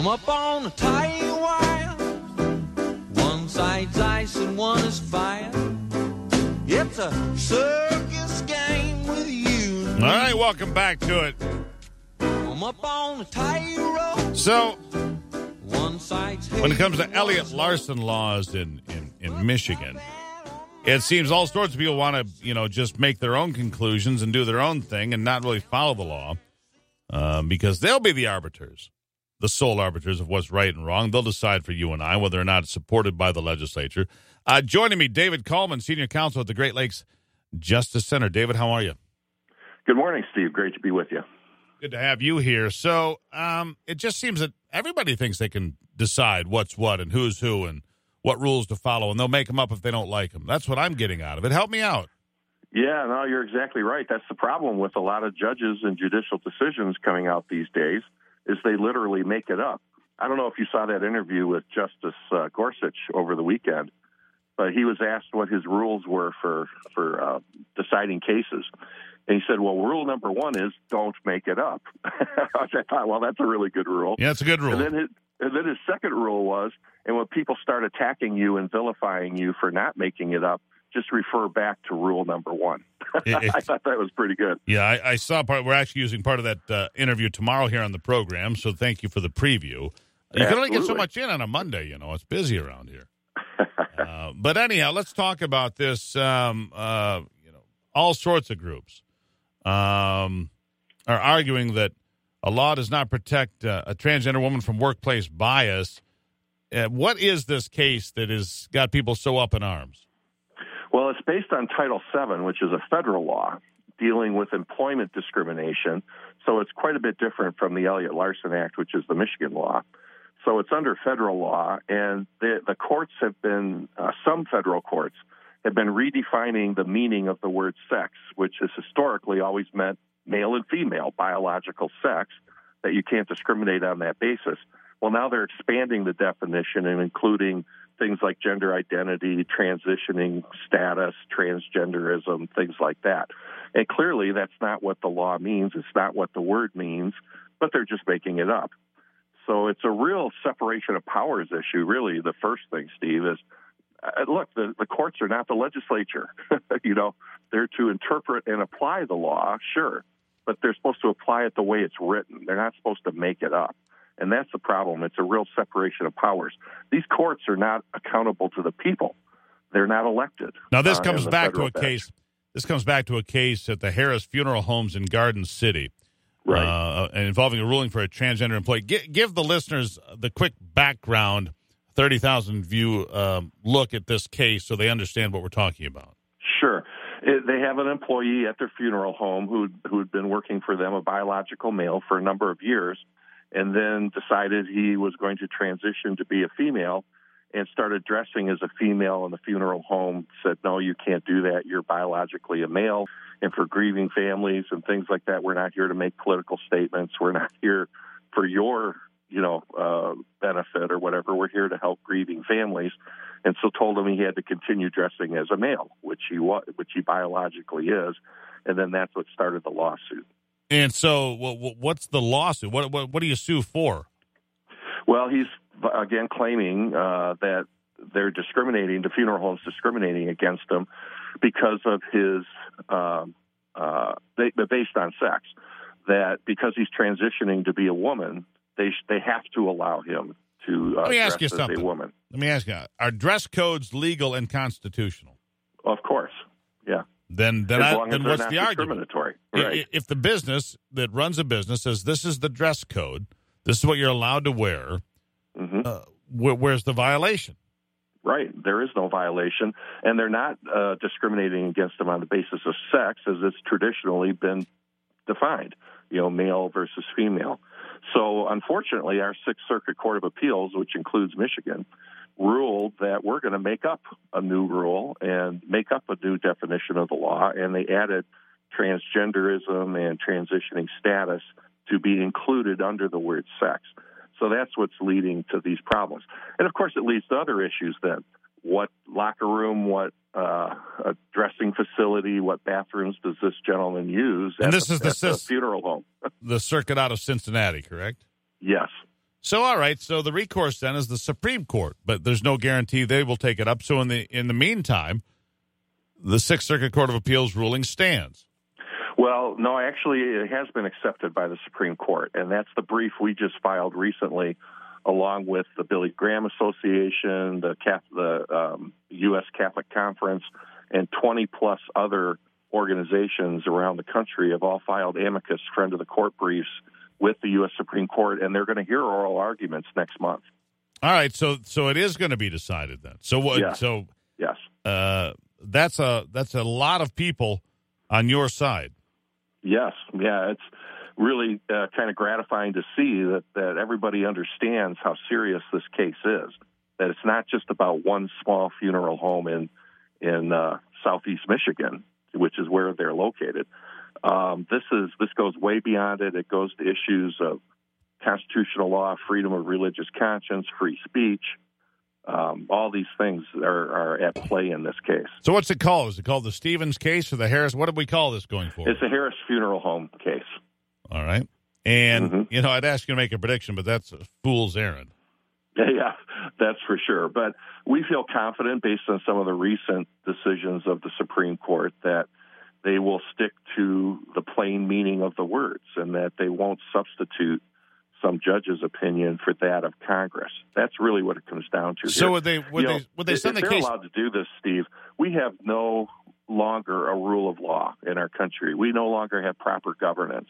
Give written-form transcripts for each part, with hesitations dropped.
I'm up on a tight wire. One side's ice and one is fire. It's a circus game with you. All right, welcome back to it. I'm up on a tight rope. So, One side's when it comes to Elliott Larson laws in Michigan, it seems all sorts of people want to, just make their own conclusions and do their own thing and not really follow the law because they'll be the arbiters, the sole arbiters of what's right and wrong. They'll decide for you and I whether or not it's supported by the legislature. Joining me, David Coleman, Senior Counsel at the Great Lakes Justice Center. David, how are you? Good morning, Steve. Great to be with you. Good to have you here. So it just seems that everybody thinks they can decide what's what and who's who and what rules to follow, and they'll make them up if they don't like them. That's what I'm getting out of it. Help me out. Yeah, no, you're exactly right. That's the problem with a lot of judges and judicial decisions coming out these days is they literally make it up. I don't know if you saw that interview with Justice Gorsuch over the weekend, but he was asked what his rules were for deciding cases. And he said, well, rule number one is don't make it up. I thought, well, that's a really good rule. Yeah, it's a good rule. And then his second rule was, and when people start attacking you and vilifying you for not making it up, just refer back to rule number one. I thought that was pretty good. Yeah, I saw part. We're actually using part of that interview tomorrow here on the program, so thank you for the preview. You can only get so much in on a Monday, It's busy around here. But anyhow, let's talk about this. All sorts of groups are arguing that a law does not protect a transgender woman from workplace bias. What is this case that has got people so up in arms? Well, it's based on Title VII, which is a federal law dealing with employment discrimination. So it's quite a bit different from the Elliott Larson Act, which is the Michigan law. So it's under federal law, and the courts have been, some federal courts have been redefining the meaning of the word sex, which has historically always meant male and female, biological sex, that you can't discriminate on that basis. Well, now they're expanding the definition and including things like gender identity, transitioning status, transgenderism, things like that. And clearly that's not what the law means. It's not what the word means, but they're just making it up. So it's a real separation of powers issue, really. The first thing, Steve, is, look, the courts are not the legislature. They're to interpret and apply the law, sure, but they're supposed to apply it the way it's written. They're not supposed to make it up. And that's the problem. It's a real separation of powers. These courts are not accountable to the people. They're not elected. Now, this comes back to a case. This comes back to a case at the Harris Funeral Homes in Garden City, right? Involving a ruling for a transgender employee. Give the listeners the quick background, 30,000 view look at this case, so they understand what we're talking about. Sure. They have an employee at their funeral home who'd been working for them, a biological male, for a number of years, and then decided he was going to transition to be a female and started dressing as a female, and the funeral home said, no, you can't do that. You're biologically a male. And for grieving families and things like that, we're not here to make political statements. We're not here for your, benefit or whatever. We're here to help grieving families. And so told him he had to continue dressing as a male, which he biologically is. And then that's what started the lawsuit. And so what's the lawsuit? What do you sue for? Well, he's, again, claiming that they're discriminating, the funeral home's discriminating against him because of his, based on sex, that because he's transitioning to be a woman, they have to allow him to Let me ask you dress something. as a woman. Let me ask you, are dress codes legal and constitutional? Of course, yeah. Then what's the argument? Right. If the business that runs a business says this is the dress code, this is what you're allowed to wear, where's the violation? Right. There is no violation, and they're not discriminating against them on the basis of sex as it's traditionally been defined, male versus female. So, unfortunately, our Sixth Circuit Court of Appeals, which includes Michigan, ruled that we're going to make up a new rule and make up a new definition of the law, and they added transgenderism and transitioning status to be included under the word sex. So that's what's leading to these problems. And, of course, it leads to other issues then. What locker room, what a dressing facility, what bathrooms does this gentleman use and this is the funeral home? The circuit out of Cincinnati, correct? Yes. So, all right. So the recourse then is the Supreme Court, but there's no guarantee they will take it up. So in the meantime, the Sixth Circuit Court of Appeals ruling stands. Well, no, actually, it has been accepted by the Supreme Court, and that's the brief we just filed recently, along with the Billy Graham Association, the U.S. Catholic Conference, and 20-plus other organizations around the country have all filed amicus friend of the court briefs with the U.S. Supreme Court, and they're going to hear oral arguments next month. All right, so it is going to be decided then. So what? Yes. So yes, that's a lot of people on your side. Yes, yeah, it's really kind of gratifying to see that everybody understands how serious this case is. That it's not just about one small funeral home in Southeast Michigan, which is where they're located. This goes way beyond it. It goes to issues of constitutional law, freedom of religious conscience, free speech. All these things are at play in this case. So what's it called? Is it called the Stevens case or the Harris? What did we call this going forward? It's the Harris Funeral Home case. All right. And, I'd ask you to make a prediction, but that's a fool's errand. Yeah, that's for sure. But we feel confident based on some of the recent decisions of the Supreme Court that they will stick to the plain meaning of the words and that they won't substitute some judge's opinion for that of Congress. That's really what it comes down to. So here. would they send the case? If they're allowed to do this, Steve, we have no longer a rule of law in our country. We no longer have proper governance.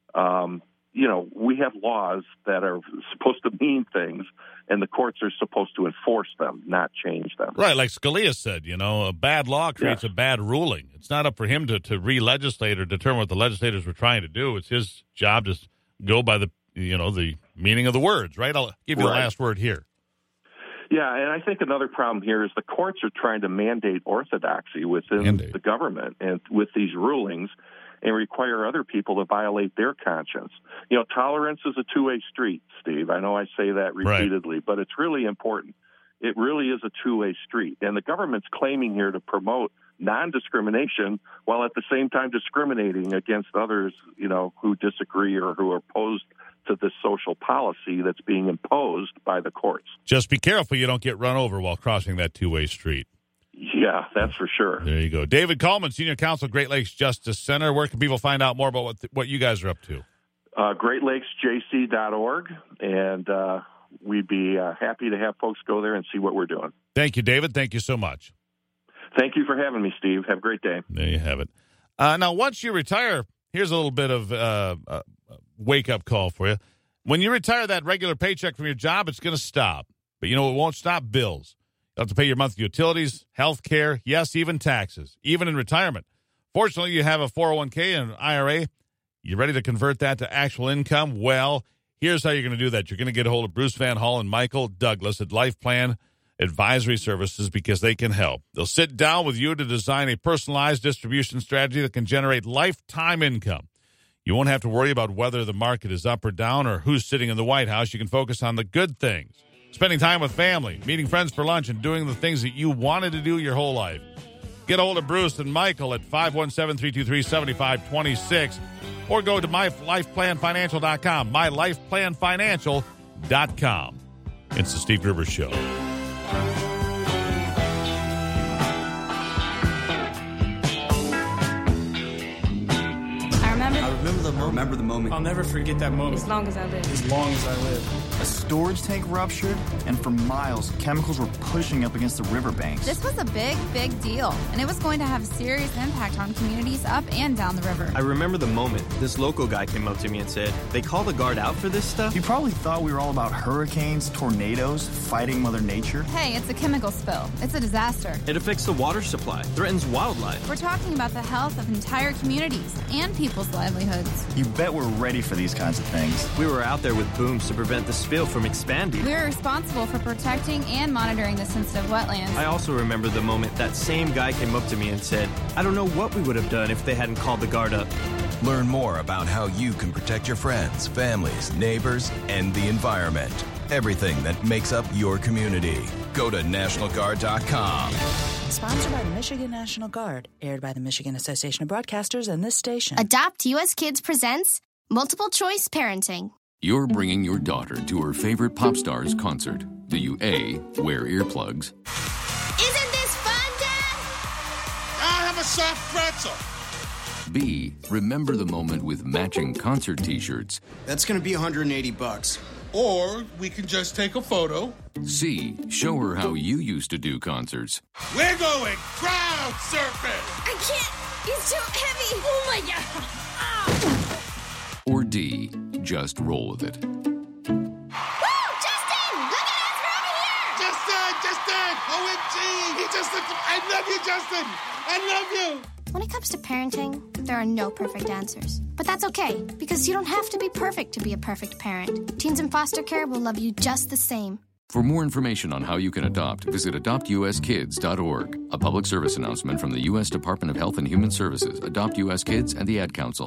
We have laws that are supposed to mean things, and the courts are supposed to enforce them, not change them. Right, like Scalia said, a bad law creates a bad ruling. It's not up for him to re-legislate or determine what the legislators were trying to do. It's his job to go by the meaning of the words, right? I'll give you the last word here. Yeah, and I think another problem here is the courts are trying to mandate orthodoxy within the government and with these rulings and require other people to violate their conscience. Tolerance is a two-way street, Steve. I know I say that repeatedly, but it's really important. It really is a two-way street. And the government's claiming here to promote non-discrimination while at the same time discriminating against others, who disagree or who are opposed to this social policy that's being imposed by the courts. Just be careful you don't get run over while crossing that two-way street. Yeah, that's for sure. There you go. David Coleman, Senior Counsel, Great Lakes Justice Center. Where can people find out more about what you guys are up to? GreatLakesJC.org, and we'd be happy to have folks go there and see what we're doing. Thank you, David. Thank you so much. Thank you for having me, Steve. Have a great day. There you have it. Now, once you retire, here's a little bit of wake-up call for you. When you retire, that regular paycheck from your job, it's going to stop. But, it won't stop bills. You'll have to pay your monthly utilities, health care, yes, even taxes, even in retirement. Fortunately, you have a 401k and an IRA. You ready to convert that to actual income? Well, here's how you're going to do that. You're going to get a hold of Bruce Van Hall and Michael Douglas at Life Plan Advisory Services because they can help. They'll sit down with you to design a personalized distribution strategy that can generate lifetime income. You won't have to worry about whether the market is up or down or who's sitting in the White House. You can focus on the good things. Spending time with family, meeting friends for lunch, and doing the things that you wanted to do your whole life. Get a hold of Bruce and Michael at 517-323-7526 or go to mylifeplanfinancial.com, mylifeplanfinancial.com. It's the Steve Gruber Show. I remember the moment. I'll never forget that moment. As long as I live. As long as I live. A storage tank ruptured, and for miles, chemicals were pushing up against the riverbanks. This was a big deal, and it was going to have a serious impact on communities up and down the river. I remember the moment this local guy came up to me and said, "They call the guard out for this stuff?" You probably thought we were all about hurricanes, tornadoes, fighting Mother Nature. Hey, it's a chemical spill. It's a disaster. It affects the water supply, threatens wildlife. We're talking about the health of entire communities and people's livelihoods. You bet we're ready for these kinds of things. We were out there with booms to prevent the spill from expanding. We're responsible for protecting and monitoring the sensitive wetlands. I also remember the moment that same guy came up to me and said, "I don't know what we would have done if they hadn't called the guard up." Learn more about how you can protect your friends, families, neighbors, and the environment. Everything that makes up your community. Go to NationalGuard.com. Sponsored by the Michigan National Guard. Aired by the Michigan Association of Broadcasters and this station. Adopt US Kids presents Multiple Choice Parenting. You're bringing your daughter to her favorite pop star's concert. Do you A, wear earplugs? Isn't this fun, Dad? I'll have a soft pretzel. B, remember the moment with matching concert t-shirts. That's going to be $180. Or we can just take a photo. C, show her how you used to do concerts. We're going crowd surfing. I can't. It's too heavy. Oh, my God. Ah. Or D, just roll with it. Woo! Justin! Look at us. We're over here. Justin! OMG! I love you, Justin! I love you! When it comes to parenting, there are no perfect answers. But that's okay, because you don't have to be perfect to be a perfect parent. Teens in foster care will love you just the same. For more information on how you can adopt, visit adoptuskids.org. A public service announcement from the U.S. Department of Health and Human Services, Adopt U.S. Kids, and the Ad Council.